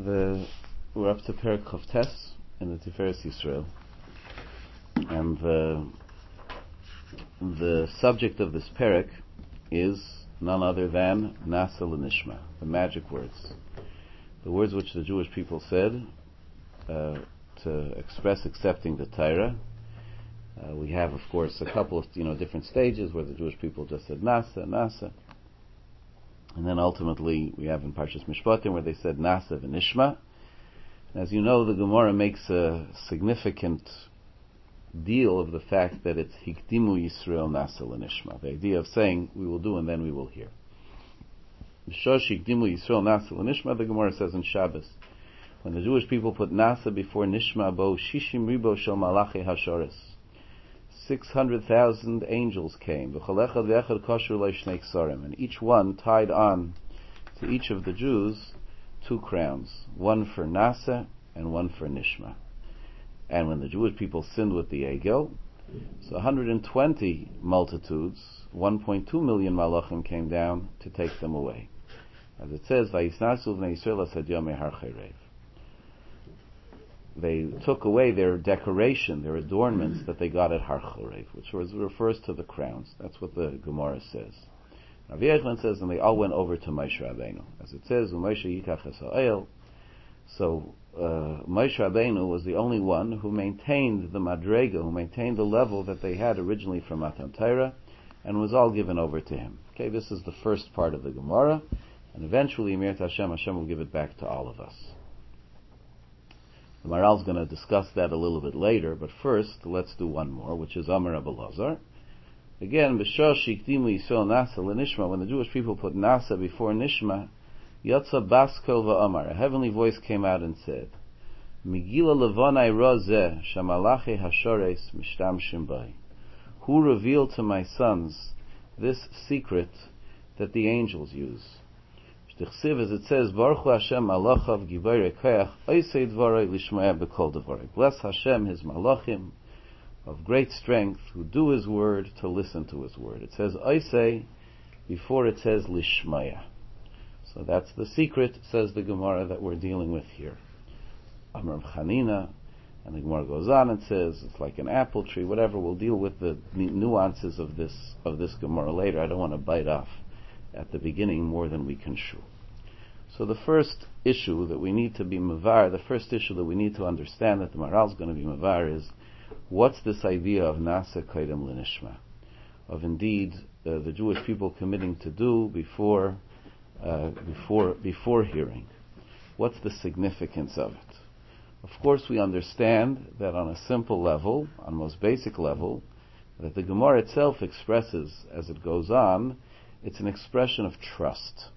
We're up to Perek Chavtes in the Tiferes Yisrael, and the subject of this Perek is none other than Nasa L'Nishma, the magic words, the words which the Jewish people said to express accepting the Torah. We have, of course, a couple of different stages where the Jewish people just said Nasa. And then ultimately we have in Parshas Mishpatim where they said Nasa v'Nishma. As you know, the Gemara makes a significant deal of the fact that it's Hikdimu Yisrael Nasa L'Nishma, the idea of saying we will do and then we will hear. B'shosh Hikdimu Yisrael Nasa L'Nishma, the Gemara says in Shabbos, when the Jewish people put Nasa before Nishma, bo Shishim Ribo Shel Malachi Hashoris, 600,000 angels came, and each one tied on to each of the Jews 2 crowns, one for Nasa and one for Nishma. And when the Jewish people sinned with the Egel, so 120 multitudes, 1.2 million malachim came down to take them away. As it says, Vayisnasu v'nei Yisrael asad yomei har cherev. They took away their decoration, their adornments that they got at Har Chorev, which refers to the crowns. That's what the Gemara says. Rabbi Yochanan says, and they all went over to Moshe Rabbeinu. As it says, Moshe yikach es ha'el. So Moshe Rabbeinu was the only one who maintained the madrega, who maintained the level that they had originally from Matan Torah, and was all given over to him. Okay, this is the first part of the Gemara, and eventually, Mir Hashem will give it back to all of us. The Maharal is going to discuss that a little bit later, but first, let's do one more, which is Amar Rabbi Lazar. Again, B'shosh Hikdimu Yisrael Nasa L'Nishma, when the Jewish people put Nasa before Nishma, Yatsa Baskol V'Amar, a heavenly voice came out and said, Megila Levonai Rozeh Shamalachi Hashores Mishtamshim Bai. Who revealed to my sons this secret that the angels use? As it says, Baruch Hashem Malachav Givarei Koach Oisei Dvarei Lishmaya B'Kol Dvarei. Bless Hashem, His Malachim of great strength, who do His word to listen to His word. It says Oisei before it says Lishmaya. So that's the secret, says the Gemara, that we're dealing with here. Amar Chanina, and the Gemara goes on and says it's like an apple tree. Whatever, we'll deal with the nuances of this Gemara later. I don't want to bite off at the beginning more than we can chew. So the first issue that we need to be mavar, the first issue that we need to understand that the Maharal is going to be mavar is, what's this idea of Nasa Kaidem L'Nishma? Of indeed the Jewish people committing to do before hearing. What's the significance of it? Of course we understand that on a simple level, on the most basic level, that the Gemara itself expresses as it goes on, it's an expression of trust.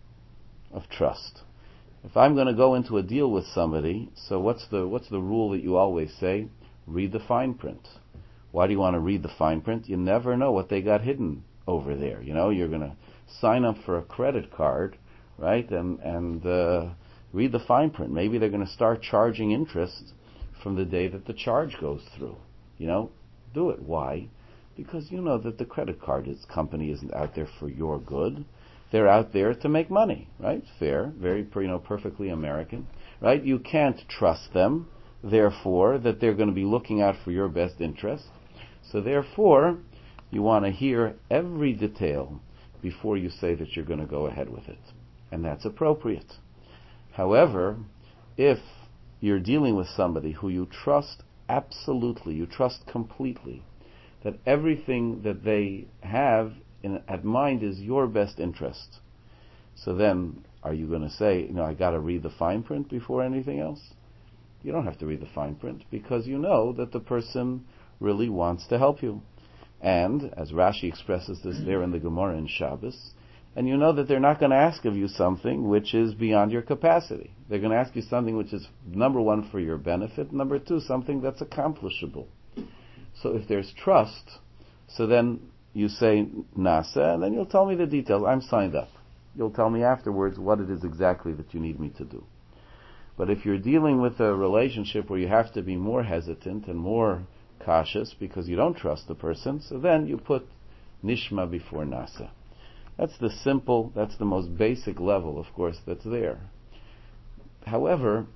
If I'm going to go into a deal with somebody, so what's the rule that you always say? Read the fine print. Why do you want to read the fine print? You never know what they got hidden over there. You're going to sign up for a credit card, right? And read the fine print. Maybe they're going to start charging interest from the day that the charge goes through. Do it. Why? Because you know that the credit card company isn't out there for your good. They're out there to make money, right? Fair, very, perfectly American, right? You can't trust them, therefore, that they're going to be looking out for your best interest. So therefore, you want to hear every detail before you say that you're going to go ahead with it. And that's appropriate. However, if you're dealing with somebody who you trust absolutely, you trust completely, that everything that they have at mind is your best interest, so then are you going to say, I got to read the fine print before anything else? You don't have to read the fine print, because you know that the person really wants to help you. And, as Rashi expresses this there in the Gemara in Shabbos, and you know that they're not going to ask of you something which is beyond your capacity. They're going to ask you something which is, number one, for your benefit, number two, something that's accomplishable. So if there's trust, so then you say Nasa, and then you'll tell me the details. I'm signed up. You'll tell me afterwards what it is exactly that you need me to do. But if you're dealing with a relationship where you have to be more hesitant and more cautious because you don't trust the person, so then you put Nishma before Nasa. That's the most basic level, of course, that's there. However,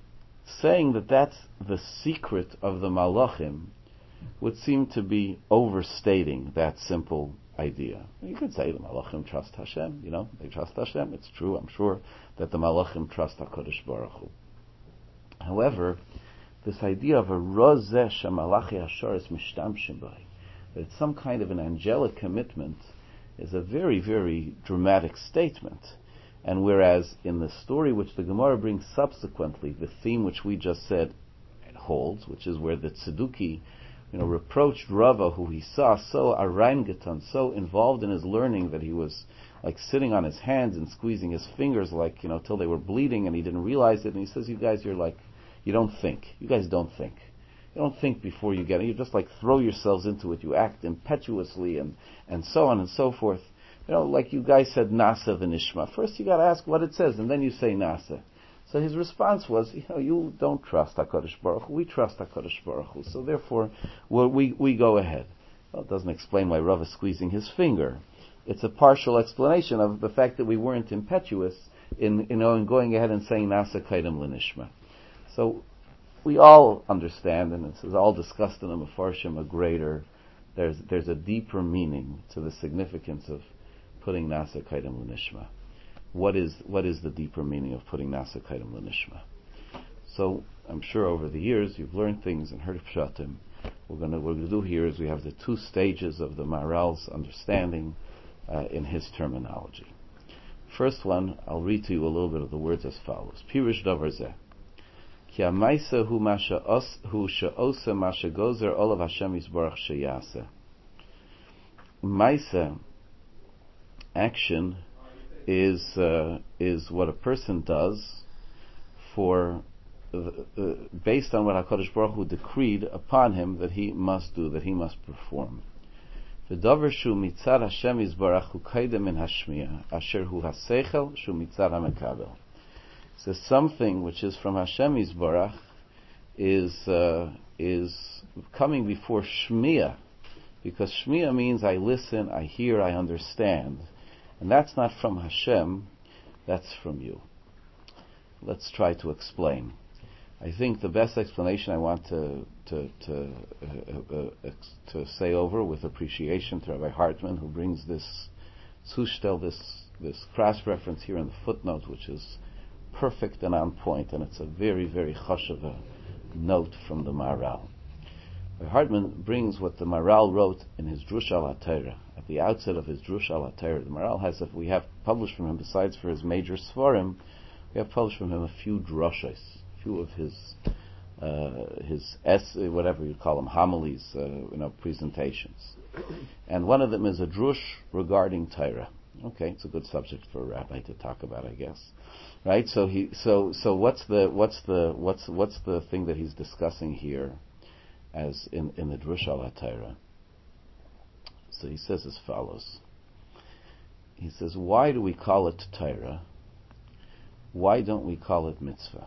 saying that that's the secret of the Malachim would seem to be overstating that simple idea. You could say the Malachim trust Hashem, they trust Hashem. It's true, I'm sure, that the Malachim trust HaKadosh Baruch Hu. However, this idea of a rozeh shemalachi hasharis mishtamshim by, that it's some kind of an angelic commitment, is a very, very dramatic statement. And whereas in the story which the Gemara brings subsequently, the theme which we just said holds, which is where the Tzeduki, reproached Rava, who he saw so areingetan, so involved in his learning that he was like sitting on his hands and squeezing his fingers like, till they were bleeding, and he didn't realize it. And he says, you guys, you don't think. You guys don't think. You don't think before you get it. You just like throw yourselves into it. You act impetuously and so on and so forth. Like you guys said, Nasa v'nishma. First you got to ask what it says, and then you say Nasa. So his response was, you don't trust HaKadosh Baruch Hu. We trust HaKadosh Baruch Hu. So therefore, we go ahead. Well, it doesn't explain why Rav is squeezing his finger. It's a partial explanation of the fact that we weren't impetuous in going ahead and saying Nasa kaidem l'nishma. So we all understand, and this is all discussed in the Mefarshim, there's a deeper meaning to the significance of putting Nasa kaidem l'nishma. What is the deeper meaning of putting Nasa kaidem l'nishma? So I'm sure over the years you've learned things and heard of Pshatim. What we're going to do here is we have the two stages of the Maharal's understanding in his terminology. First one, I'll read to you a little bit of the words as follows. Pirush davar zeh. Ki ha'maisa hu she'osa ma she'gozer olav Hashem yisborach sheyaseh. Maisa, action, is what a person does for based on what HaKadosh Baruch Hu decreed upon him that he must do, that he must perform. V'davar shu mitzad Hashem yisborach hu kaidem min hashmiya asher hu haseichel shu mitzad hamekabel. So something which is from Hashem Yisborach is coming before Shmiya, because Shmiya means I listen, I hear, I understand, and that's not from Hashem, that's from you. Let's try to explain. I think the best explanation I want to say over with appreciation to Rabbi Hartman, who brings this Zushtel, this cross reference here in the footnote, which is perfect and on point, and it's a very, very chashuva note from the Maharal. Hartman brings what the Maharal wrote in his Drush al HaTorah. At the outset of his Drush al HaTorah, the Maharal we have published from him, besides for his major svarim, we have published from him a few drushes, a few of his whatever you call them, homilies, presentations. And one of them is a drush regarding Torah. Okay, it's a good subject for a rabbi to talk about, I guess. Right? So what's the thing that he's discussing here as in the Drush al HaTorah? So he says as follows. He says, why do we call it Torah? Why don't we call it mitzvah?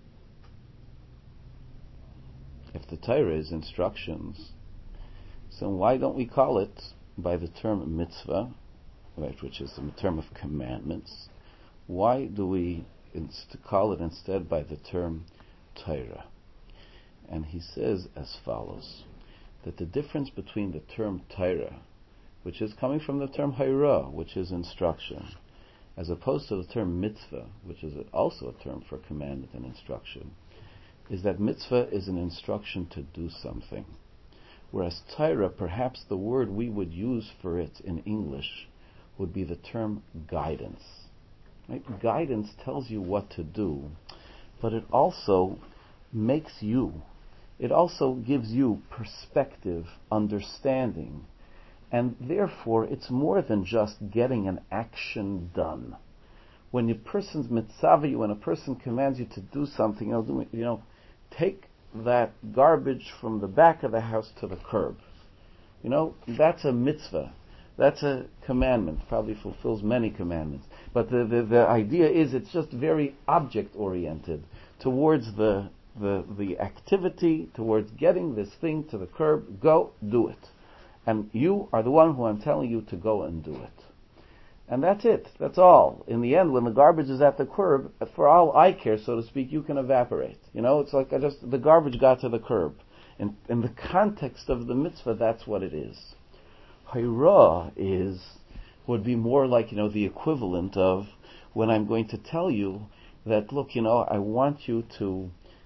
If the Torah is instructions, so why don't we call it by the term mitzvah, right, which is the term of commandments? Why do we call it instead by the term Torah? And he says as follows, that the difference between the term Torah, which is coming from the term Haira, which is instruction, as opposed to the term mitzvah, which is also a term for commandment and instruction, is that mitzvah is an instruction to do something. Whereas Torah, perhaps the word we would use for it in English would be the term guidance. Right? Guidance tells you what to do, but it also makes you. It also gives you perspective, understanding, and therefore it's more than just getting an action done. When a person's mitzvah you, when a person commands you to do something, take that garbage from the back of the house to the curb. That's a mitzvah. That's a commandment. Probably fulfills many commandments. But the idea is it's just very object oriented towards the activity, towards getting this thing to the curb. Go do it. And you are the one who I'm telling you to go and do it. And that's it. That's all. In the end, when the garbage is at the curb, for all I care, so to speak, you can evaporate. It's like the garbage got to the curb. In the context of the mitzvah, that's what it is. Haira would be more like, the equivalent of when I'm going to tell you that, look, I want you to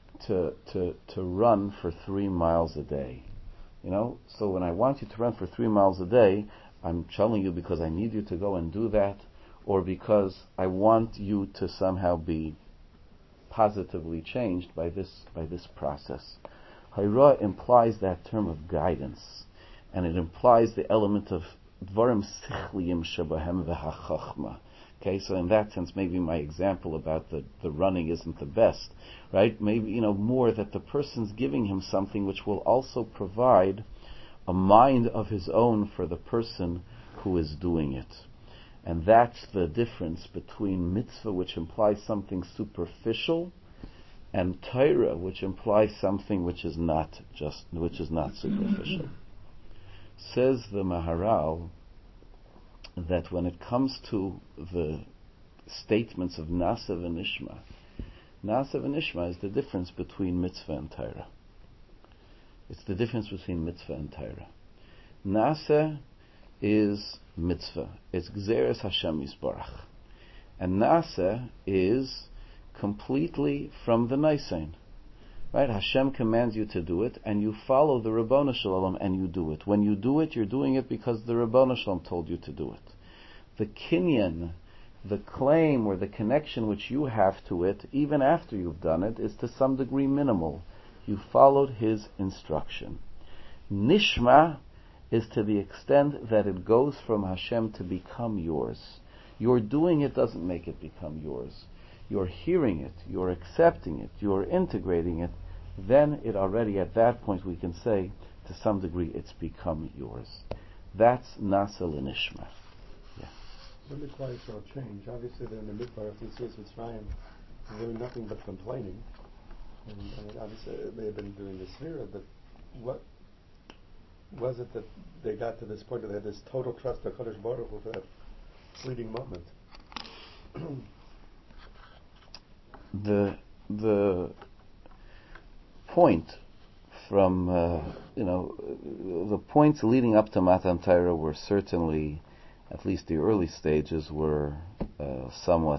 run for 3 miles a day. So when I want you to run for 3 miles a day, I'm telling you because I need you to go and do that, or because I want you to somehow be positively changed by this process. Haira implies that term of guidance, and it implies the element of dvarim sichliyim shebahem v'hachachma. Okay, so in that sense, maybe my example about the running isn't the best, right? Maybe, more that the person's giving him something which will also provide a mind of his own for the person who is doing it. And that's the difference between mitzvah, which implies something superficial, and Torah, which implies something which is not superficial. Says the Maharal that when it comes to the statements of Nasa v'Nishma, Nasa v'Nishma is the difference between mitzvah and Torah. It's the difference between mitzvah and Torah. Nasa is mitzvah. It's Gzeres Hashem Yisbarach. And Nasa is completely from the Nisain. Right? Hashem commands you to do it, and you follow the Rabbanu Shalom and you do it. When you do it, you're doing it because the Rabbanu Shalom told you to do it. The kinyan, the claim or the connection which you have to it, even after you've done it, is to some degree minimal. You followed his instruction. Nishma is to the extent that it goes from Hashem to become yours. Your doing it doesn't make it become yours. You're hearing it, you're accepting it, you're integrating it, then it already, at that point, we can say, to some degree, it's become yours. That's Nasa l'Nishma. Yeah. When the Klal Yisrael change, obviously they're in the midbar of Yetzias Mitzrayim, doing nothing but complaining. And obviously it may have been doing the Sphira, but what was it that they got to this point that they had this total trust of HaKadosh Baruch Hu for that fleeting moment? The point from the points leading up to Matan Torah were certainly, at least the early stages, were somewhat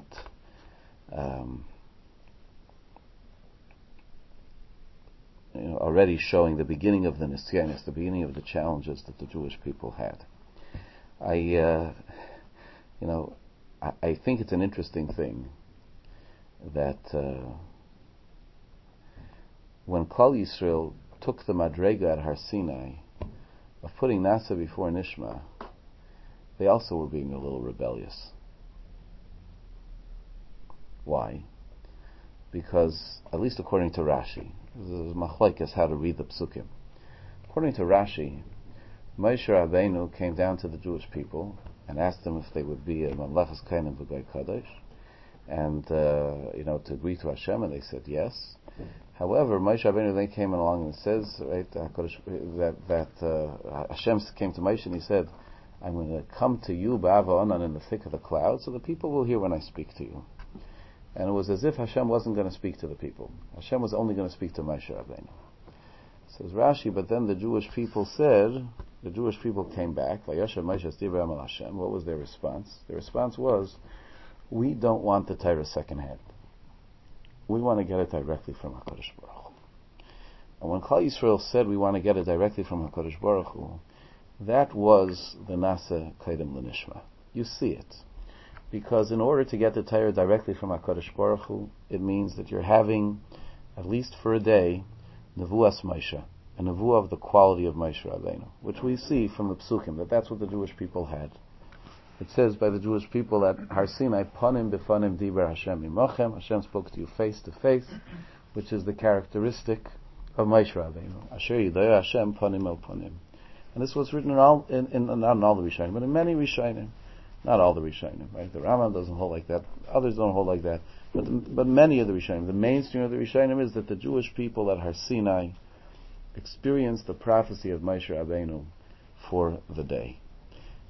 already showing the beginning of the Nisyanis, the beginning of the challenges that the Jewish people had. I think it's an interesting thing that when Klal Yisrael took the Madrega at Har Sinai of putting Nasa before Nishma, they also were being a little rebellious. Why? Because, at least according to Rashi, there's machlokes how to read the psukim. According to Rashi, Moshe Rabbeinu came down to the Jewish people and asked them if they would be a Mamlechas Kainim v'Goy Kadosh, and to agree to Hashem, and they said yes. However, Moshe Rabbeinu then came along and says, right, that Hashem came to Moshe and he said, "I'm going to come to you, Ba'ava Onan, in the thick of the cloud, so the people will hear when I speak to you." And it was as if Hashem wasn't going to speak to the people. Hashem was only going to speak to Moshe Rabbeinu. Says Rashi, but then the Jewish people came back. Vayashav Moshe Stivram al Hashem. What was their response? Their response was, we don't want the Torah secondhand. We want to get it directly from HaKadosh Baruch Hu. And when Klal Yisrael said we want to get it directly from HaKadosh Baruch Hu, that was the Nasa Kaidim L'Nishma. You see it. Because in order to get the Torah directly from HaKadosh Baruch Hu, it means that you're having, at least for a day, Nevuas Moshe, a Nevuah of the quality of Moshe Rabbeinu, which we see from the Psukim, that's what the Jewish people had. It says by the Jewish people that Har Sinai, Panim B'Fanim Diber Hashem Imochem, Hashem spoke to you face to face, which is the characteristic of Moshe Rabbeinu. Asher Yidaya Hashem Panim El Panim. And this was written not in all the Rishonim, but in many Rishonim. Not all the Rishonim, right? The Rambam doesn't hold like that. Others don't hold like that. But many of the Rishonim. The mainstream of the Rishonim is that the Jewish people at Har Sinai experienced the prophecy of Moshe Rabbeinu for the day.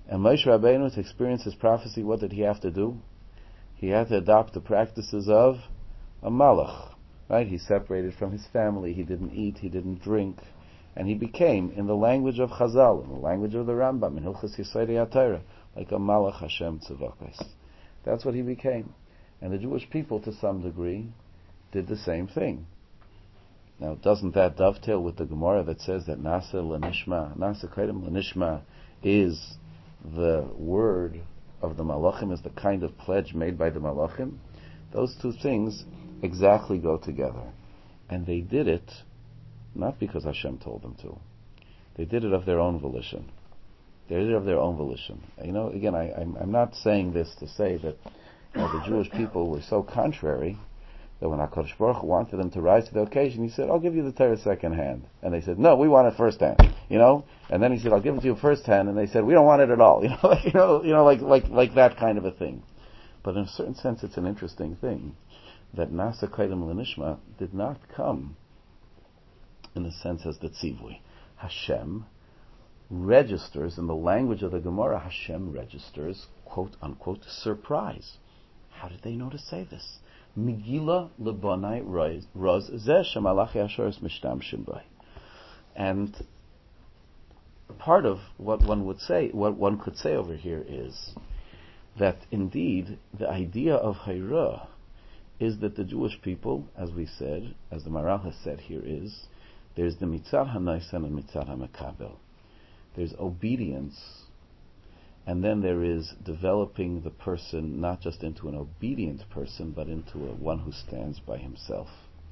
And Moshe Rabbeinu, to experience his prophecy, what did he have to do? He had to adopt the practices of a malach, right? He separated from his family, he didn't eat, he didn't drink, and he became, in the language of Chazal, in the language of the Rambam, in Hilchos Yesodei HaTorah, like a malach Hashem tzavakos. That's what he became. And the Jewish people, to some degree, did the same thing. Now, doesn't that dovetail with the Gemara that says that Nasa L'Nishma, Nasa Kedem L'Nishma is the word of the Malachim, is the kind of pledge made by the Malachim? Those two things exactly go together. And they did it not because Hashem told them to. They did it of their own volition. They did it of their own volition. Again, I'm not saying this to say that the Jewish people were so contrary that when HaKadosh Baruch Hu wanted them to rise to the occasion, he said, I'll give you the Torah second hand. And they said, no, we want it first hand. And then he said, I'll give it to you first hand. And they said, we don't want it at all. Like that kind of a thing. But in a certain sense, it's an interesting thing that Nasa Kedem L'Nishma did not come in the sense as the tzivui. Hashem registers, in the language of the Gemara, Hashem registers, quote unquote, surprise. How did they know to say this? Megillah lebanai roz zeh shemalachi asheres mishtamshim b'ay. And part of what one could say over here is that indeed the idea of Hayrah is that the Jewish people, as we said, as the Maral has said here, is there's the mitzad hanaisan and mitzad hamakabel. There's obedience, and then there is developing the person not just into an obedient person, but into one who stands by himself.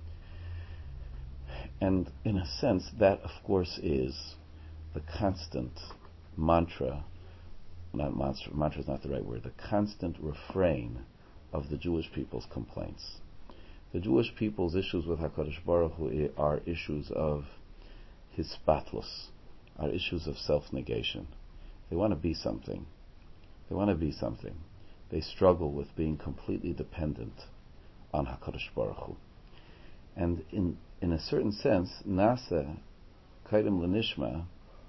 And in a sense, that of course is the constant mantra is not the right word, the constant refrain of the Jewish people's complaints. The Jewish people's issues with HaKadosh Baruch Hu are issues of hispatlus, are issues of self-negation. They want to be something. They struggle with being completely dependent on HaKadosh Baruch Hu. And in a certain sense, Nasa Kedem L'Nishma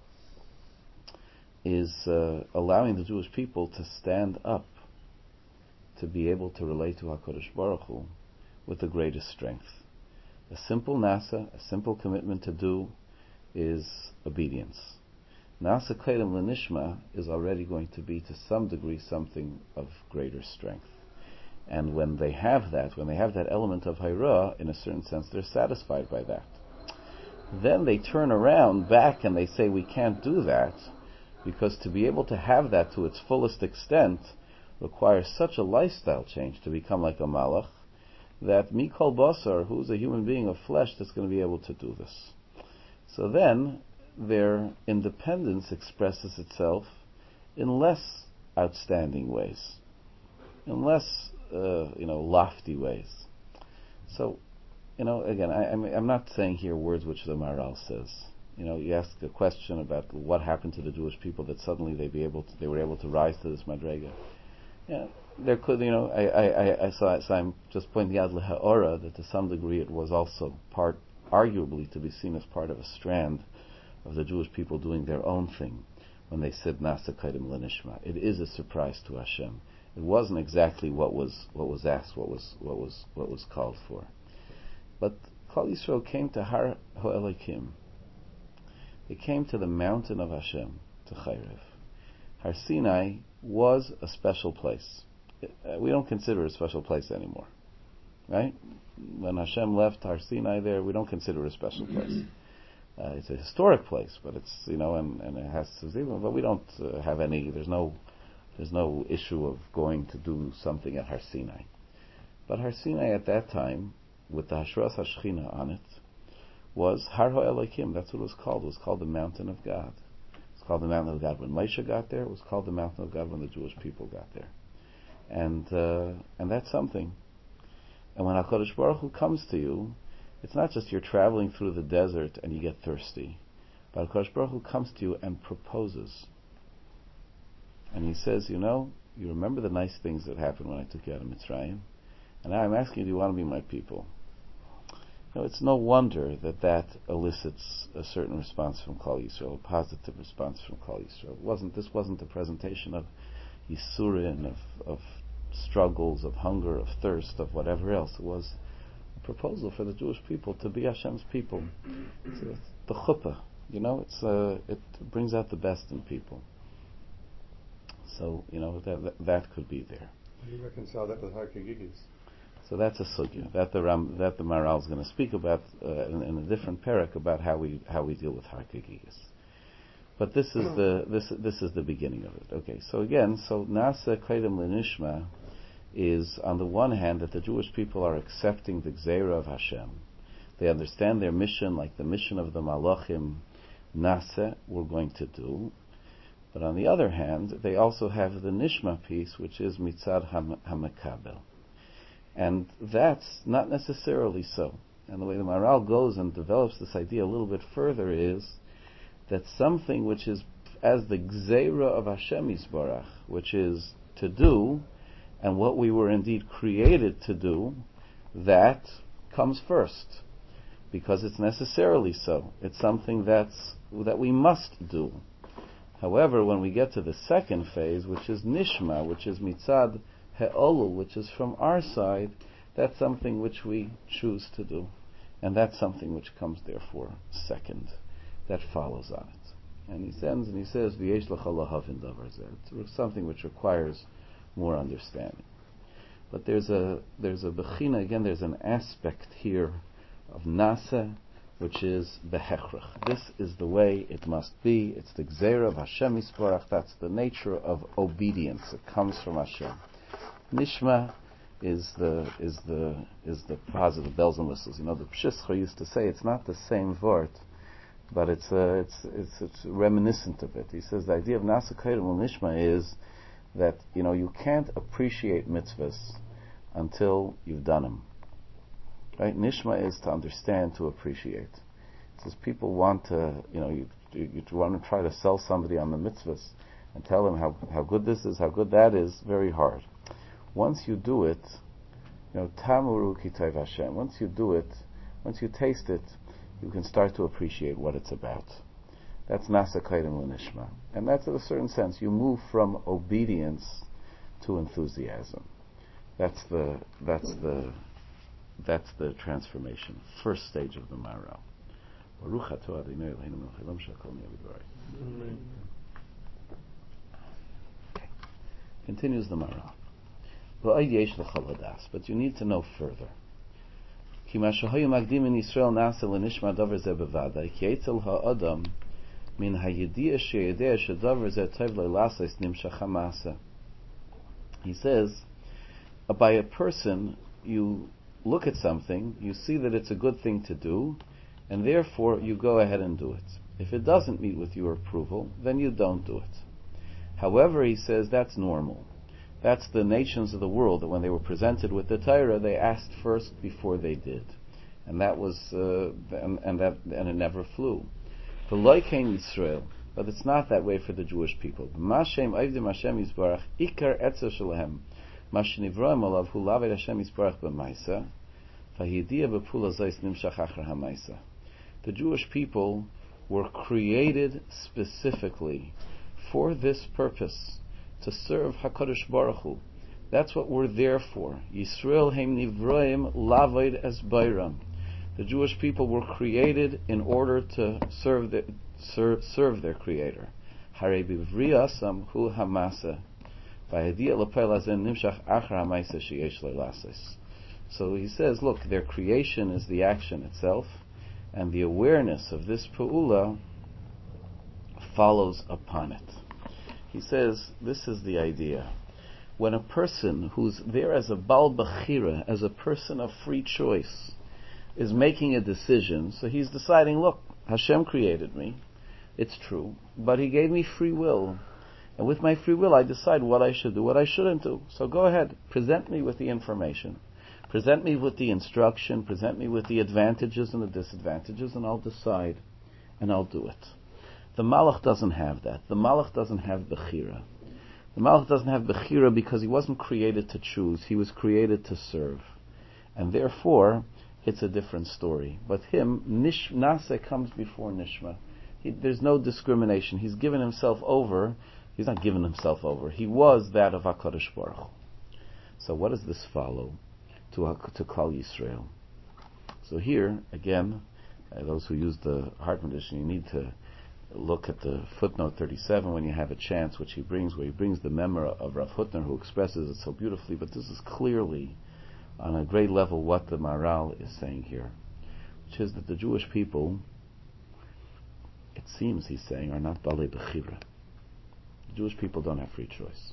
is allowing the Jewish people to stand up, to be able to relate to HaKadosh Baruch Hu with the greatest strength. A simple Nasa, a simple commitment to do, is obedience. Nasa Kedem L'Nishma is already going to be, to some degree, something of greater strength. And when they have that element of Hayrah, in a certain sense, they're satisfied by that. Then they turn around back and they say, we can't do that, because to be able to have that to its fullest extent requires such a lifestyle change to become like a malach, that Mikol Basar, who's a human being of flesh, that's going to be able to do this. So then, their independence expresses itself in less outstanding ways, in less, lofty ways. So, again, I'm not saying here words which the Maral says. You ask a question about what happened to the Jewish people that suddenly they were able to rise to this madrega. Yeah, there could, so I'm just pointing out lehaora that to some degree it was also arguably to be seen as part of a strand of the Jewish people doing their own thing when they said Nasa Kedem L'Nishma. It is a surprise to Hashem. It wasn't exactly what was asked, what was called for. But Klal Yisrael came to Har Ho'elikim. They came to the mountain of Hashem, to Chayrev. Har Sinai was a special place. We don't consider it a special place anymore, right? When Hashem left Har Sinai there, we don't consider it a special place. It's a historic place, but it's, and it has to, but we don't have any, there's no issue of going to do something at Har Sinai. But Har Sinai at that time, with the Hashras HaShechina on it, was Har HaElokim. That's what it was called. It was called the Mountain of God. It's called the Mountain of God when Moshe got there. It was called the Mountain of God when the Jewish people got there. And that's something. And when HaKadosh Baruch Hu comes to you, it's not just you're traveling through the desert and you get thirsty. But HaKadosh Baruch Hu comes to you and proposes. And he says, you remember the nice things that happened when I took you out of Mitzrayim? And now I'm asking you, do you want to be my people? it's no wonder that elicits a certain response from Klal Yisrael, a positive response from Klal Yisrael. This wasn't a presentation of Yisurin, of struggles, of hunger, of thirst, of whatever else. It was a proposal for the Jewish people to be Hashem's people. It's the chuppah, it brings out the best in people. So, that could be there. How do you reconcile that with Har Kegigis? So that's a sugya that the Maharal is going to speak about in a different parak about how we deal with Har Kegigis. But this is the beginning of it. Okay, so again, Nasa Kaidem Lenishma is on the one hand that the Jewish people are accepting the Gzeira of Hashem. They understand their mission, like the mission of the Malachim. Nasa, we're going to do. But on the other hand, they also have the Nishma piece, which is Mitzad HaMekabel. And that's not necessarily so. And the way the Maharal goes and develops this idea a little bit further is that something which is as the Gzeira of Hashem Yisbarach, which is to do, and what we were indeed created to do, that comes first. Because it's necessarily so. It's something that we must do. However, when we get to the second phase, which is Nishma, which is Mitzad He'olul, which is from our side, that's something which we choose to do. And that's something which comes, therefore, second. That follows on it. And he sends and he says, V'yesh lecha lahavin davar zeh. It's something which requires more understanding. But there's a bechina, again, there's an aspect here of Nasa, which is behechrach. This is the way it must be. It's the Gzeira of Hashem Yisborach. That's the nature of obedience. It comes from Hashem. Nishma is the positive bells and whistles. The Pshischa used to say it's not the same word, but it's reminiscent of it. He says the idea of Nasa Kaidem Nishma is that you can't appreciate mitzvahs until you've done them. Right? Nishma is to understand, to appreciate. It says people want to, you want to try to sell somebody on the mitzvahs and tell them how good this is, how good that is, very hard. Once you do it, Tamuru Kitayv Hashem, once you do it, once you taste it, you can start to appreciate what it's about. That's Nasa Kaidem L'Nishma. And that's, in a certain sense, you move from obedience to enthusiasm. That's the transformation, first stage of the Maharal. Baruch atah Adonai Eloheinu melech haolam shehakol nהיה b'dvaro. Continues the Maharal. V'od yesh lecha ladas, but you need to know further. Ki ma shehayu magdim in Yisrael nasa l'nishma davar zeh bevadai, ki etzel ha'adam min hayediah sheyedeh shedavar zeh tov le'lasais nimshach ha'masa. He says, by a person, you look at something, you see that it's a good thing to do, and therefore you go ahead and do it. If it doesn't meet with your approval, then you don't do it. However, he says that's normal. That's the nations of the world, that when they were presented with the Torah, they asked first before they did. And that was, and it never flew. V'loikein Yisrael, but it's not that way for the Jewish people. Mashem Avdim Hashem Yisbarach, Ikar Etzer Shalahem, Mashnivroim Olav Hu Laved Hashem Yisbarach B'Maisa, V'Hidiya B'Pula Zayis Nimshach Achar HaMaisa. The Jewish people were created specifically for this purpose, to serve HaKadosh Baruch Hu. That's what we're there for. Yisrael Heim Nivroim Laved Es Bayram. The Jewish people were created in order to serve their Creator. Harei Bivriyasam Hu Hamasa. V'Hidiya L'Peilah Zen Nimshach Achar HaMaisa Sheyesh Le'Lases. So he says, look, their creation is the action itself, and the awareness of this Pa'ula follows upon it. He says, this is the idea. When a person who's there as a Bal Bechira, as a person of free choice, is making a decision, so he's deciding, look, Hashem created me, it's true, but He gave me free will. And with my free will, I decide what I should do, what I shouldn't do. So go ahead, present me with the information. Present me with the instruction, present me with the advantages and the disadvantages, and I'll decide, and I'll do it. The Malach doesn't have that. The Malach doesn't have Bechira. The Malach doesn't have Bechira because he wasn't created to choose. He was created to serve. And therefore, it's a different story. But him, Nase comes before Nishma. There's no discrimination. He's given himself over. He's not given himself over. He was that of HaKadosh Baruch Hu. So what does this follow to Klal Yisrael? So here, again, those who use the Heart Edition, you need to look at the footnote 37 when you have a chance, which he brings, where he brings the memory of Rav Hutner, who expresses it so beautifully. But this is clearly, on a great level, what the Maharal is saying here, which is that the Jewish people, it seems he's saying, are not Balei Bechira. The Jewish people don't have free choice.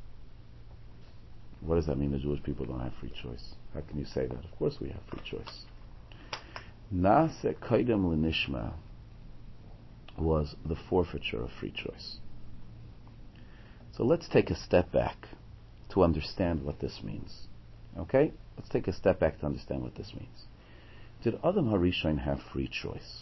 What does that mean, the Jewish people don't have free choice? How can you say that? Of course we have free choice. Nase Kaidem L'Nishma was the forfeiture of free choice. So let's take a step back to understand what this means. Okay? Let's take a step back to understand what this means. Did Adam HaRishon have free choice?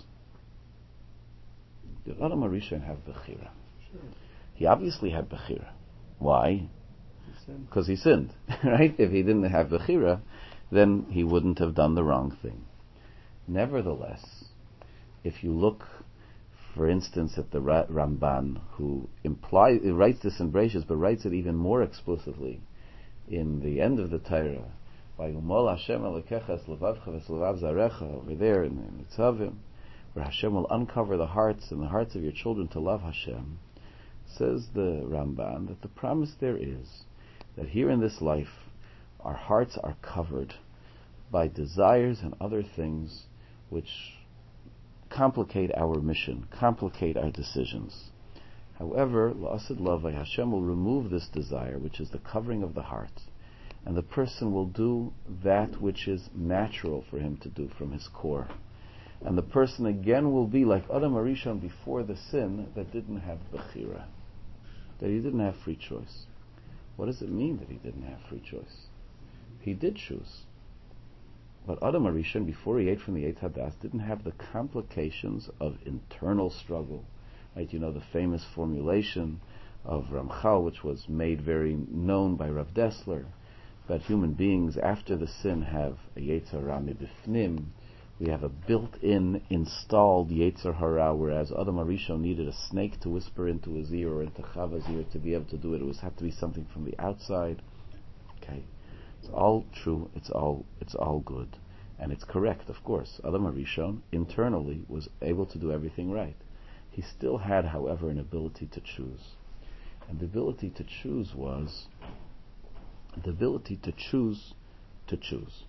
Did Adam HaRishon have Bechira? Sure. He obviously had Bechira. Why? Because he sinned. Right? If he didn't have Bechira, then he wouldn't have done the wrong thing. Nevertheless, if you look, for instance, at the Ramban, who writes this in Bereishis, but writes it even more explicitly in the end of the Torah, Vayumol Hashem Elokecha es levavcha v'es levav zarecha, over there in Nitzavim, where Hashem will uncover the hearts and the hearts of your children to love Hashem. Says the Ramban that the promise there is that here in this life, our hearts are covered by desires and other things which complicate our mission, complicate our decisions. However, La'asid Lavai, Hashem will remove this desire, which is the covering of the heart, and the person will do that which is natural for him to do from his core. And the person again will be like Adam HaRishon before the sin, that didn't have Bechira, that he didn't have free choice. What does it mean that he didn't have free choice? He did choose. But Adam HaRishon, before he ate from the Eitz Hadas, didn't have the complications of internal struggle. Right? You know the famous formulation of Ramchal, which was made very known by Rav Dessler, that human beings after the sin have a Yetzer Hara Mibifnim. We have a built-in, installed Yetzer Hara, whereas Adam HaRishon needed a snake to whisper into his ear or into Chava's ear to be able to do it. It had to be something from the outside. Okay. It's all true, it's all good. And it's correct, of course. Adam HaRishon internally was able to do everything right. He still had, however, an ability to choose. And the ability to choose was the ability to choose to choose.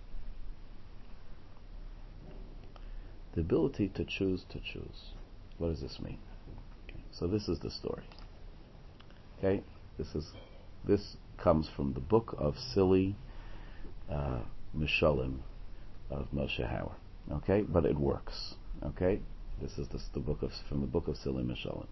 The ability to choose to choose. What does this mean? Okay. So this is the story. Okay? This comes from the book of Silly Mishalim of Moshe Hauer. Okay, but it works. Okay, this is from the book of Silly Mishalim.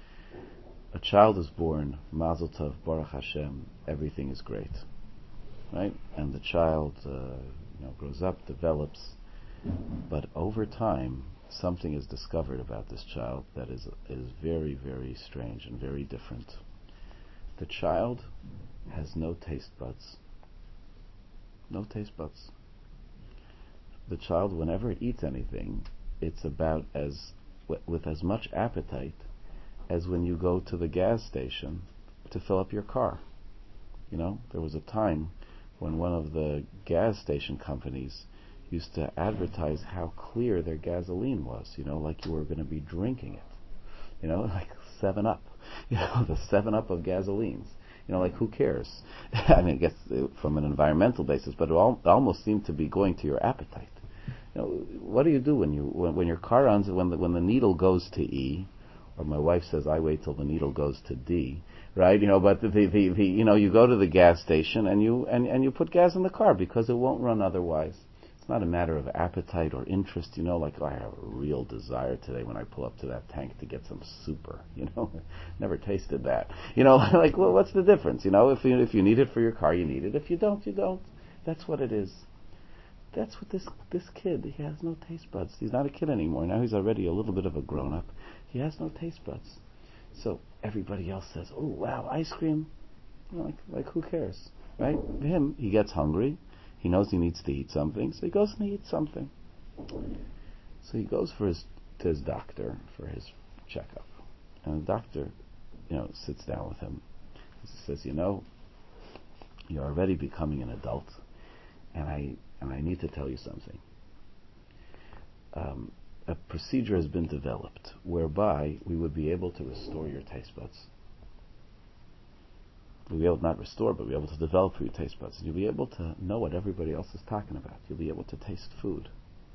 A child is born, Mazel Tov, Baruch Hashem, everything is great, right? And the child, grows up, develops, but over time, something is discovered about this child that is very, very strange and very different. The child has no taste buds. No taste buds. The child, whenever it eats anything, it's about with as much appetite as when you go to the gas station to fill up your car. There was a time when one of the gas station companies used to advertise how clear their gasoline was, like you were going to be drinking it. Like 7-Up. The 7-Up of gasolines. Like who cares? I mean, I guess from an environmental basis, but it almost seemed to be going to your appetite. What do you do when your car runs, when the needle goes to E, or my wife says I wait till the needle goes to D, right? But you go to the gas station and you put gas in the car because it won't run otherwise. It's not a matter of appetite or interest, like I have a real desire today when I pull up to that tank to get some super, never tasted that. Like, well, what's the difference? If you need it for your car, you need it. If you don't, you don't. That's what it is. That's what this kid, he has no taste buds. He's not a kid anymore. Now he's already a little bit of a grown-up. He has no taste buds. So everybody else says, oh, wow, ice cream. Like who cares, right? Him, he gets hungry. He knows he needs to eat something, so he goes and he eats something. So he goes to his doctor for his checkup, and the doctor, sits down with him. He says, you're already becoming an adult, and I need to tell you something. A procedure has been developed whereby we would be able to restore your taste buds. We'll be able to not restore, but we'll be able to develop your taste buds. And you'll be able to know what everybody else is talking about. You'll be able to taste food.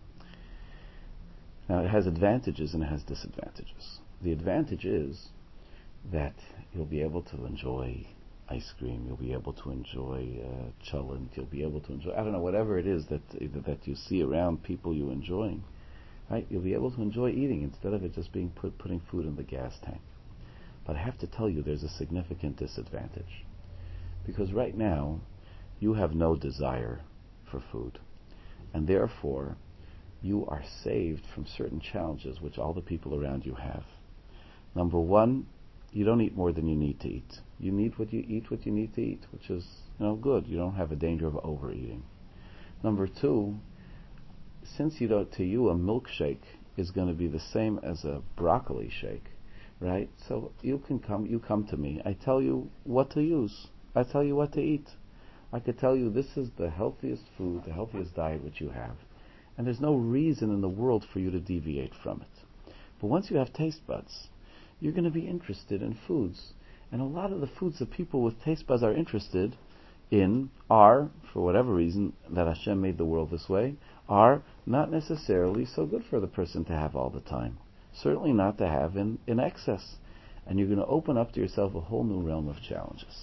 Now, it has advantages and it has disadvantages. The advantage is that you'll be able to enjoy ice cream. You'll be able to enjoy cholent. You'll be able to enjoy, whatever it is that you see around people you enjoying. Right? You'll be able to enjoy eating instead of it just being putting food in the gas tank. But I have to tell you, there's a significant disadvantage. Because right now, you have no desire for food. And therefore, you are saved from certain challenges which all the people around you have. Number one, you don't eat more than you need to eat. You need what you need to eat, which is, good. You don't have a danger of overeating. Number two, since to you a milkshake is going to be the same as a broccoli shake, right? So you come to me. I tell you what to use. I tell you what to eat. I could tell you this is the healthiest food, the healthiest diet which you have. And there's no reason in the world for you to deviate from it. But once you have taste buds, you're going to be interested in foods. And a lot of the foods that people with taste buds are interested in are, for whatever reason that Hashem made the world this way, are not necessarily so good for the person to have all the time. Certainly not to have in excess. And you're going to open up to yourself a whole new realm of challenges.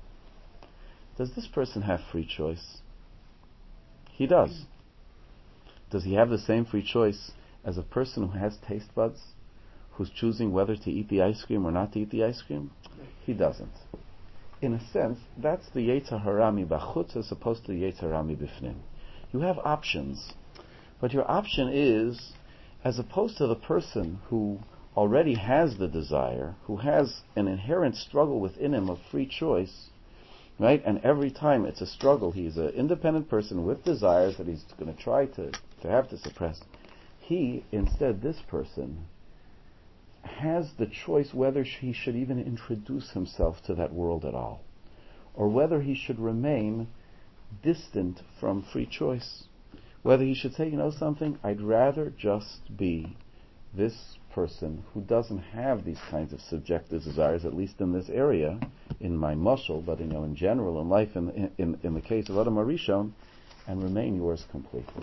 Does this person have free choice? He does. Does he have the same free choice as a person who has taste buds, who's choosing whether to eat the ice cream or not to eat the ice cream? He doesn't. In a sense, that's the Yetzer Hara bachutz as opposed to the Yetzer Hara bifnim. You have options, but your option is, as opposed to the person who already has the desire, who has an inherent struggle within him of free choice, right? And every time it's a struggle, he's an independent person with desires that he's going to try to have to suppress. This person, has the choice whether he should even introduce himself to that world at all, or whether he should remain distant from free choice. Whether he should say, something, I'd rather just be this person who doesn't have these kinds of subjective desires, at least in this area, in my muscle, but in general, in life, in the case of Adam HaRishon, and remain yours completely.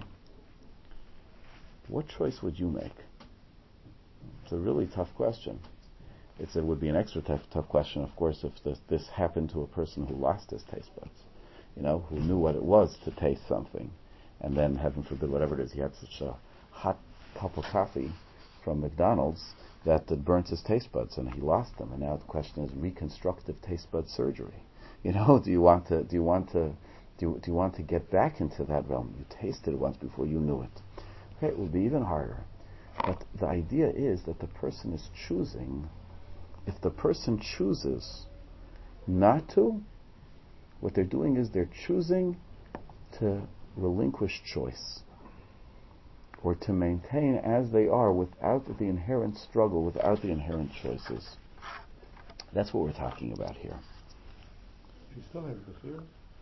What choice would you make? It's a really tough question. It would be an extra tough question, of course, if this happened to a person who lost his taste buds, who knew what it was to taste something, and then, heaven forbid, whatever it is, he had such a hot cup of coffee from McDonald's that it burnt his taste buds, and he lost them. And now the question is reconstructive taste bud surgery. Do you want to get back into that realm? You tasted it once before, you knew it. Okay, it will be even harder. But the idea is that the person is choosing. If the person chooses not to, what they're doing is they're choosing to relinquish choice, or to maintain as they are without the inherent struggle, without the inherent choices. That's what we're talking about here. He still has Bechira?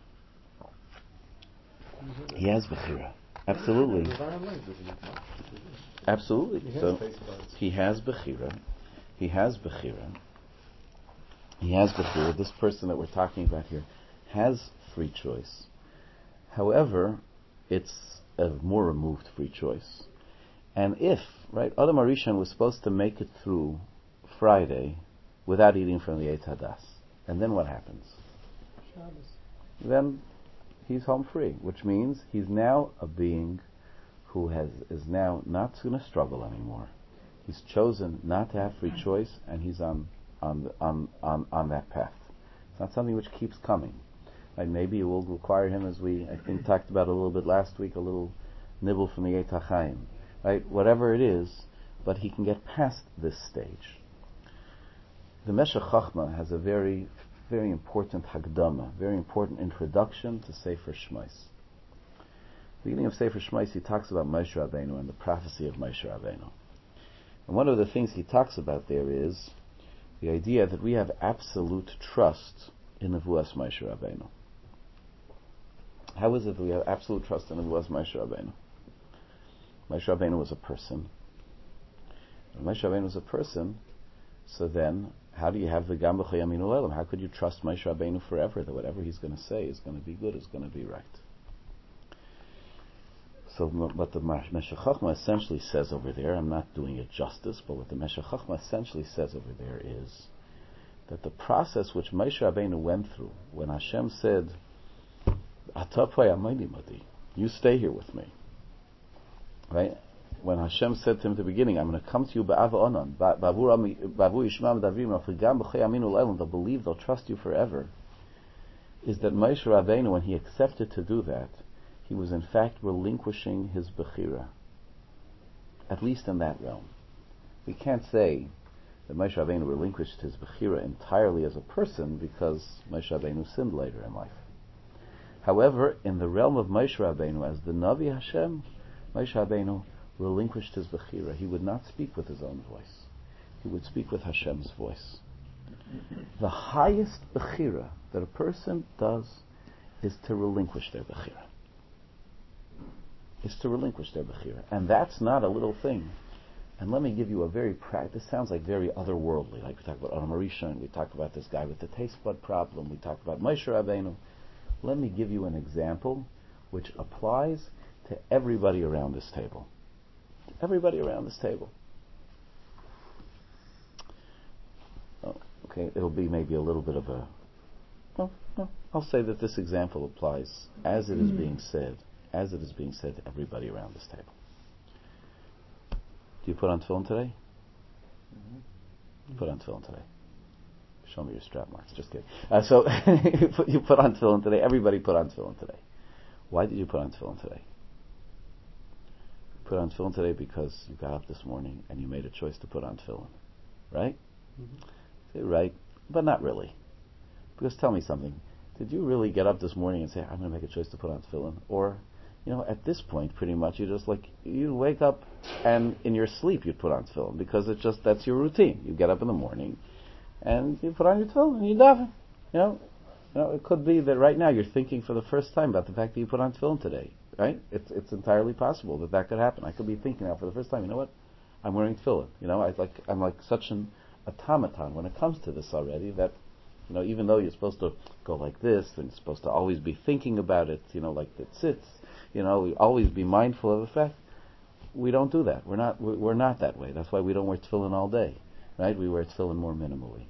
He has Bechira. Absolutely. Absolutely. He has Bechira. He has Bechira. He has Bechira. This person that we're talking about here has free choice. However, it's a more removed free choice. And if, Adam HaRishon was supposed to make it through Friday without eating from the Eitz Hadas, and then what happens? Shabbos. Then he's home free, which means he's now a being who is now not going to struggle anymore. He's chosen not to have free choice, and he's on that path. It's not something which keeps coming. Maybe it will require him, as we talked about a little bit last week, a little nibble from the Eitz HaChaim. Whatever it is, but he can get past this stage. The Meshech Chochmah has a very, very important Hagdama, very important introduction to Sefer Shmos. beginning of Sefer Shmos, he talks about Moshe Rabbeinu and the prophecy of Moshe Rabbeinu. And one of the things he talks about there is the idea that we have absolute trust in Nevuas Moshe Rabbeinu. How is it that we have absolute trust in Nevuas Moshe Rabbeinu? Moshe Rabbeinu was a person. When Moshe Rabbeinu was a person, so then, how do you have the Gam B'Chei Yaminu Le'olam? How could you trust Moshe Rabbeinu forever, that whatever he's going to say is going to be good, is going to be right? So what the Meshech Chochmah essentially says over there, I'm not doing it justice, but what the Meshech Chochmah essentially says over there is that the process which Moshe Rabbeinu went through, when Hashem said, you stay here with me, right? When Hashem said to him at the beginning, I'm going to come to you ba'ava onan, ba'avu yishma v'davrim, v'gam b'chei aminu l'elam, they'll believe, they'll trust you forever, is that Moshe Rabbeinu, when he accepted to do that, he was in fact relinquishing his bechira, at least in that realm. We can't say that Moshe Rabbeinu relinquished his bechira entirely as a person, because Moshe Rabbeinu sinned later in life. However, in the realm of Moshe Rabbeinu, as the Navi Hashem, Moshe Rabbeinu relinquished his bechira. He would not speak with his own voice. He would speak with Hashem's voice. The highest bechira that a person does is to relinquish their bechira. And that's not a little thing. And let me give you a very this sounds like very otherworldly. Like we talk about Adam Rishon, we talk about this guy with the taste bud problem, we talk about Moshe Rabbeinu. Let me give you an example which applies to everybody around this table. Everybody around this table. Oh, okay, it'll be maybe a little bit of a... No, I'll say that this example applies as it is being said to everybody around this table. Do you put on tefillin today? Mm-hmm. You put on tefillin today. Show me your strap marks. Just kidding. So you put on tefillin today. Everybody put on tefillin today. Why did you put on tefillin today? You put on tefillin today because you got up this morning and you made a choice to put on tefillin. Right? Mm-hmm. Say right, but not really. Because tell me something. Did you really get up this morning and say, I'm going to make a choice to put on tefillin? Or, at this point, pretty much, you wake up and in your sleep you'd put on tefillin because that's your routine. You get up in the morning and you put on your tefillin and you daven. It could be that right now you're thinking for the first time about the fact that you put on tefillin today, right? It's entirely possible that could happen. I could be thinking now for the first time, you know what? I'm wearing tefillin. I'm like such an automaton when it comes to this already that, even though you're supposed to go like this and you're supposed to always be thinking about it, like it sits, we always be mindful of the fact, we don't do that. We're not that way. That's why we don't wear tefillin all day, right? We wear tefillin more minimally.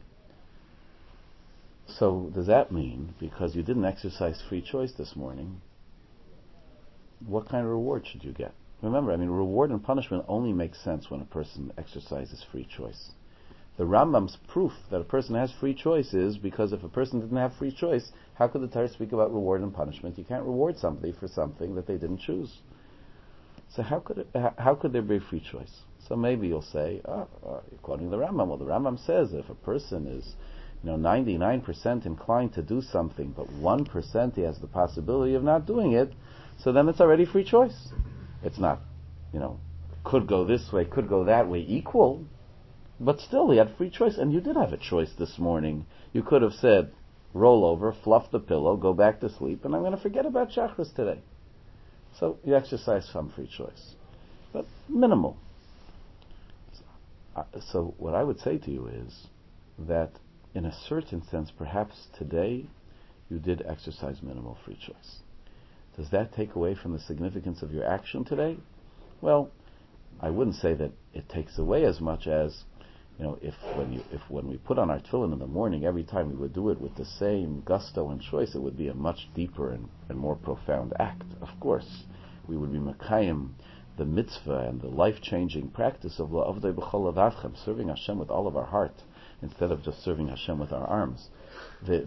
So does that mean, because you didn't exercise free choice this morning, what kind of reward should you get? Remember, reward and punishment only makes sense when a person exercises free choice. The Rambam's proof that a person has free choice is because if a person didn't have free choice, how could the Torah speak about reward and punishment? You can't reward somebody for something that they didn't choose. So how could there be free choice? So maybe you'll say, you're quoting the Rambam. Well, the Rambam says that if a person is 99% inclined to do something, but 1% he has the possibility of not doing it, so then it's already free choice. It's not, could go this way, could go that way, equal, but still he had free choice, and you did have a choice this morning. You could have said, roll over, fluff the pillow, go back to sleep, and I'm going to forget about Shachris today. So you exercise some free choice, but minimal. So what I would say to you is that in a certain sense, perhaps today, you did exercise minimal free choice. Does that take away from the significance of your action today? Well, I wouldn't say that it takes away as much as, if when we put on our tefillin in the morning, every time we would do it with the same gusto and choice, it would be a much deeper and more profound act. Of course, we would be mekayim the mitzvah and the life-changing practice of la'avdei b'chol levavchem, serving Hashem with all of our heart, instead of just serving Hashem with our arms. The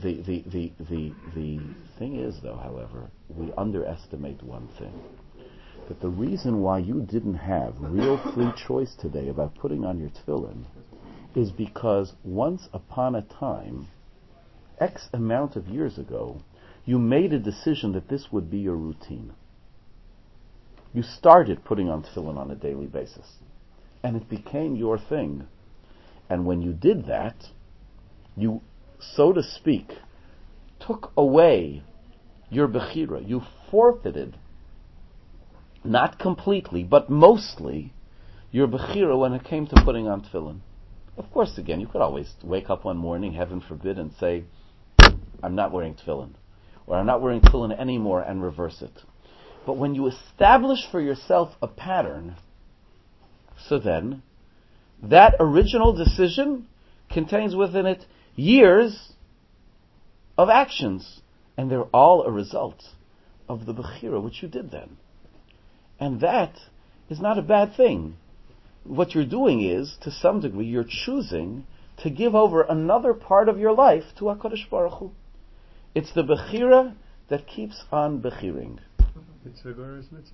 thing is, though, however, we underestimate one thing. That the reason why you didn't have real free choice today about putting on your tefillin is because once upon a time, X amount of years ago, you made a decision that this would be your routine. You started putting on tefillin on a daily basis. And it became your thing. And when you did that, you, so to speak, took away your bechira. You forfeited, not completely, but mostly, your bechira when it came to putting on tefillin. Of course, again, you could always wake up one morning, heaven forbid, and say, I'm not wearing tefillin. Or I'm not wearing tefillin anymore, and reverse it. But when you establish for yourself a pattern, so then, that original decision contains within it years of actions. And they're all a result of the bechira which you did then. And that is not a bad thing. What you're doing is, to some degree, you're choosing to give over another part of your life to HaKadosh Baruch Hu. It's the bechira that keeps on bechiring. Mitzvah Goreres Mitzvah.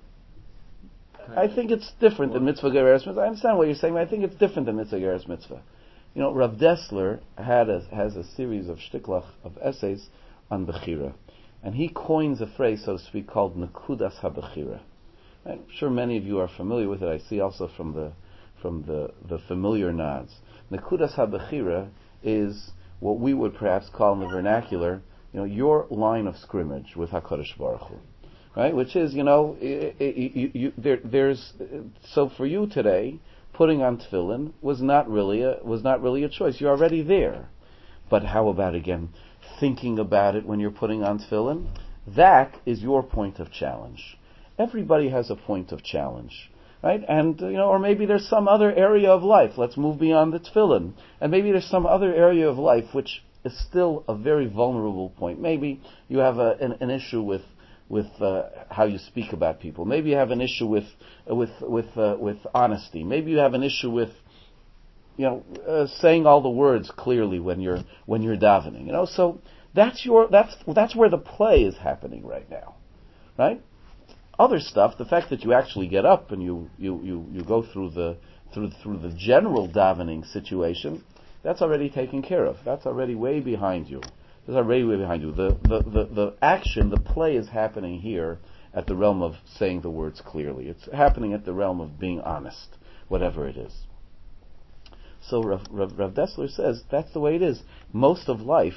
I think it's different than Mitzvah Goreres Mitzvah. I understand what you're saying, but I think it's different than Mitzvah Goreres Mitzvah. You know, Rav Dessler has a series of shtiklach, of essays on bechira. And he coins a phrase, so to speak, called Nekudas HaBechira. I'm sure many of you are familiar with it. I see also from the familiar nods. Nekudas HaBechira is what we would perhaps call in the vernacular, your line of scrimmage with HaKadosh Baruch Hu. Right? Which is, there's so for you today, putting on tefillin was not really a choice. You're already there. But how about again thinking about it when you're putting on tefillin? That is your point of challenge. Everybody has a point of challenge, right? And or maybe there's some other area of life. Let's move beyond the tefillin, and maybe there's some other area of life which is still a very vulnerable point. Maybe you have an issue with how you speak about people. Maybe you have an issue with honesty. Maybe you have an issue with saying all the words clearly when you're davening. So that's where the play is happening right now, right? Other stuff, the fact that you actually get up and you go through the general davening situation, that's already taken care of. That's already way behind you. The action, the play is happening here at the realm of saying the words clearly. It's happening at the realm of being honest, whatever it is. So Rav Dessler says that's the way it is. Most of life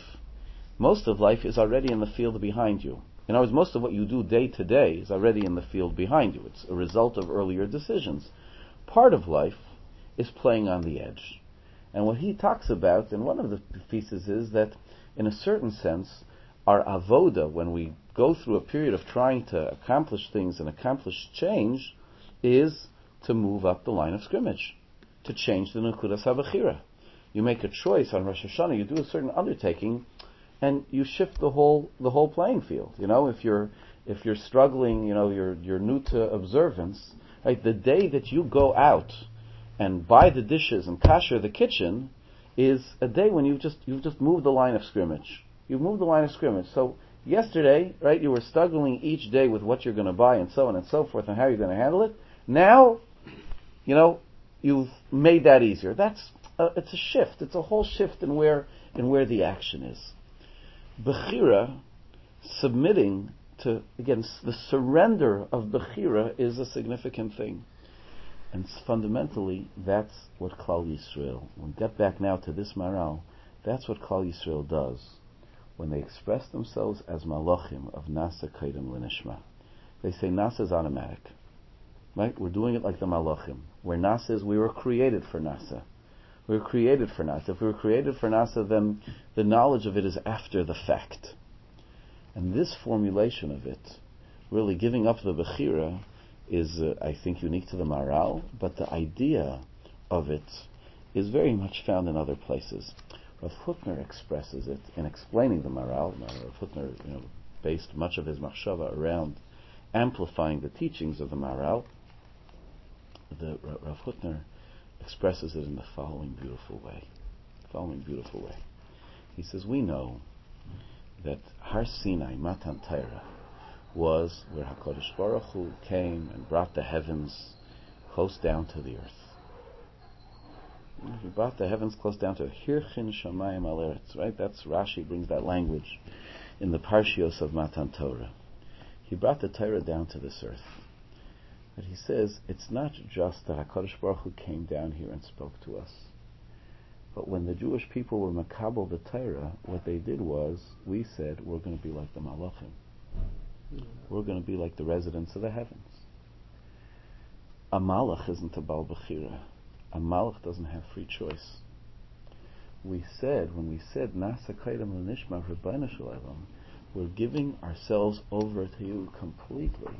is already in the field behind you. In other words, most of what you do day to day is already in the field behind you. It's a result of earlier decisions. Part of life is playing on the edge. And what he talks about in one of the pieces is that, in a certain sense, our avoda, when we go through a period of trying to accomplish things and accomplish change, is to move up the line of scrimmage, to change the Nekudas HaBechira. You make a choice on Rosh Hashanah, you do a certain undertaking, and you shift the whole playing field. If you're struggling, you're new to observance, right? The day that you go out and buy the dishes and kasher the kitchen is a day when you've just moved the line of scrimmage. You've moved the line of scrimmage. So yesterday, right, you were struggling each day with what you're going to buy and so on and so forth and how you're going to handle it. Now, you've made that easier. It's a shift. It's a whole shift in where the action is. Bechira, submitting to, again, the surrender of Bechira is a significant thing. And fundamentally, that's what Klal Yisrael, when we get back now to this Maral, that's what Klal Yisrael does when they express themselves as Malachim of Nasa Kaidem L'Nishma. They say Nasa is automatic. Right? We're doing it like the Malachim. Where Nasa is, we were created for Nasa. We were created for Nasa. If we were created for Nasa, then the knowledge of it is after the fact. And this formulation of it, really giving up the Bechira, is, I think, unique to the Maral, but the idea of it is very much found in other places. Rav Hutner expresses it in explaining the Maral. Rav Hutner, based much of his machshava around amplifying the teachings of the Maral. Rav Hutner expresses it in the following beautiful way. He says, we know that Har Sinai, Matan Torah, was where HaKadosh Baruch Hu came and brought the heavens close down to the earth. He brought the heavens close down to Hirchin Shamayim Al Eretz, right? That's Rashi brings that language in the Parshios of Matan Torah. He brought the Torah down to this earth. But he says it's not just that HaKadosh Baruch Hu came down here and spoke to us. But when the Jewish people were makabel the Torah, what they did was, we said, we're going to be like the Malachim. We're going to be like the residents of the heavens. A Malach isn't a Bal Bechira. A Malach doesn't have free choice. When we said, Nasa Kaidam L'Nishma Rebbeinu Shalom, we're giving ourselves over to you completely.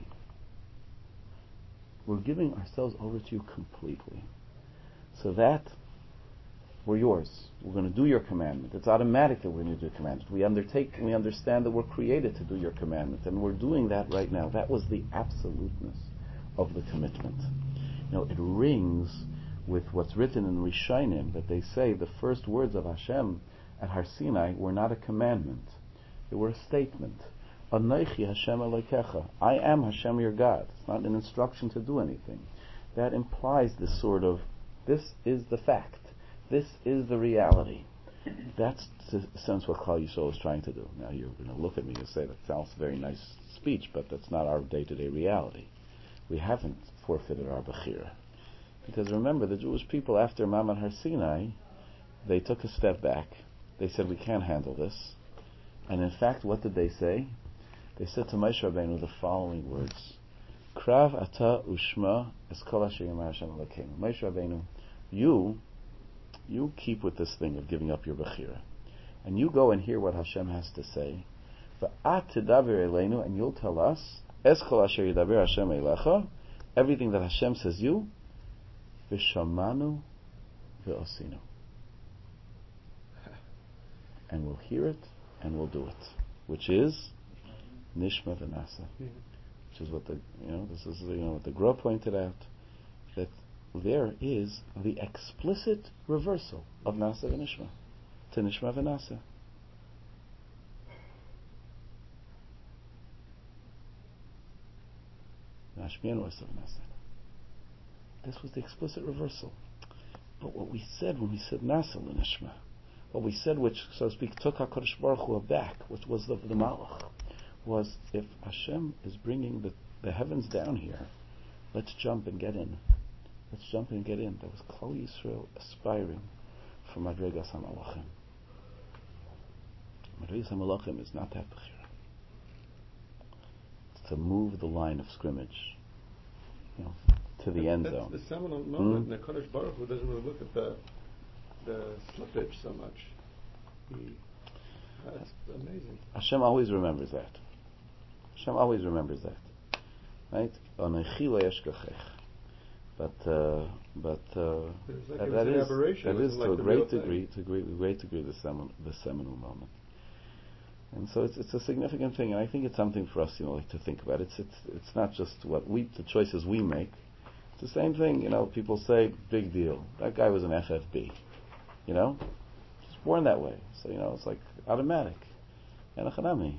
We're giving ourselves over to you completely. So that we're yours. We're going to do your commandment. It's automatic that we're going to do your commandment. We understand that we're created to do your commandment, and we're doing that right now. That was the absoluteness of the commitment. It rings with what's written in Rishonim, that they say the first words of Hashem at Har Sinai were not a commandment. They were a statement. Anochi Hashem Elokecha. I am Hashem your God. It's not an instruction to do anything. That implies this sort of, this is the fact. This is the reality. That's the sense what Klal Yisrael is trying to do. Now you're going to look at me and say that sounds very nice speech, but that's not our day-to-day reality. We haven't forfeited our Bechira. Because remember, the Jewish people after Mamad Har Sinai, they took a step back. They said, we can't handle this. And in fact, what did they say? They said to Moshe Rabbeinu the following words: Krav ata ushma es kol asher yamar Hashem Elokeinu. Moshe Rabbeinu, you keep with this thing of giving up your Bechira. And you go and hear what Hashem has to say. V'at tidaber eleinu, and you'll tell us, es kol asher yidaber Hashem elecha, everything that Hashem says you, v'shamanu v'osinu. And we'll hear it, and we'll do it. Which is Nishma v'Nasa. Which is what what the Gra pointed out, that there is the explicit reversal of Nasa v'Nishma to Nishma v'Nasa. This was the explicit reversal. But what we said when we said Nasa l'Nishma, what we said, which, so to speak, took HaKadosh Baruch Hu aback, which was the Malach, was if Hashem is bringing the heavens down here, let's jump and get in. Let's jump and get in. That was Klal Yisrael aspiring for Madregas HaMalachim. Madregas HaMalachim is not that Bechira. It's to move the line of scrimmage, to the end zone. That's the seminal moment. The Kadosh Baruch Hu doesn't really look at the slippage so much. That's amazing. Hashem always remembers that. Hashem always remembers that. Right? Onechi lo yeshkachech. But that is to a great degree, the seminal moment. And so it's a significant thing, and I think it's something for us, to think about. It's not just the choices we make. It's the same thing, people say, big deal. That guy was an FFB. Just born that way. So, it's like automatic. Enochanami.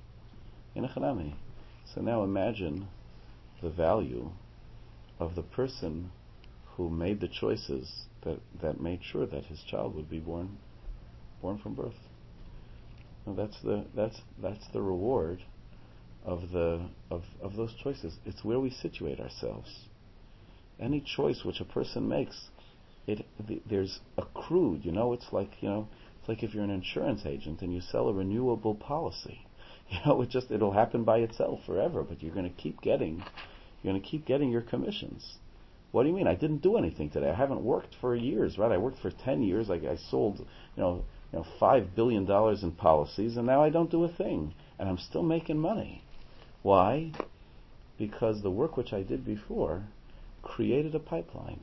So now imagine the value of the person who made the choices that made sure that his child would be born from birth. And that's the reward of those choices. It's where we situate ourselves. Any choice which a person makes, there's accrued. It's like if you're an insurance agent and you sell a renewable policy. It'll happen by itself forever, but you're going to keep getting your commissions. What do you mean? I didn't do anything today. I haven't worked for years, right? I worked for 10 years. I sold, $5 billion in policies, and now I don't do a thing, and I'm still making money. Why? Because the work which I did before created a pipeline,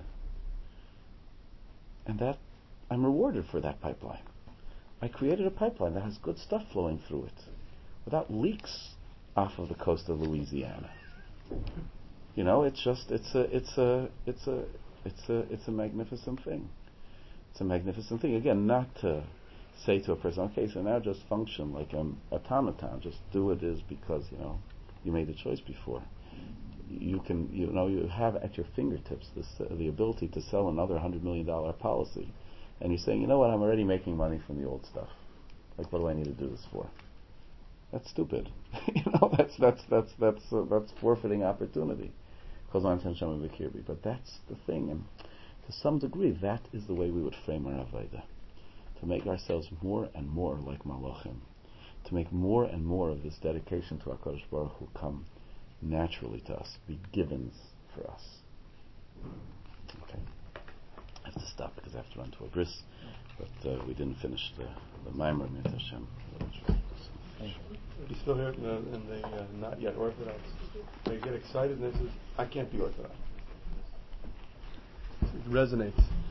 and that I'm rewarded for that pipeline. I created a pipeline that has good stuff flowing through it, without leaks off of the coast of Louisiana. It's a magnificent thing. It's a magnificent thing. Again, not to say to a person, okay, so now just function like an automaton. Just do what it is because you made the choice before. You can, you have at your fingertips the ability to sell another $100 million policy, and you're saying, I'm already making money from the old stuff. Like, what do I need to do this for? That's stupid. That's forfeiting opportunity. But that's the thing, and to some degree, that is the way we would frame our avodah, to make ourselves more and more like Malachim, to make more and more of this dedication to HaKadosh Baruch Hu come naturally to us, be givens for us. Okay, I have to stop because I have to run to a bris, but we didn't finish the Maimer Mit Hashem. You still hear it in the not yet Orthodox. They get excited and they say, I can't be Orthodox. It resonates.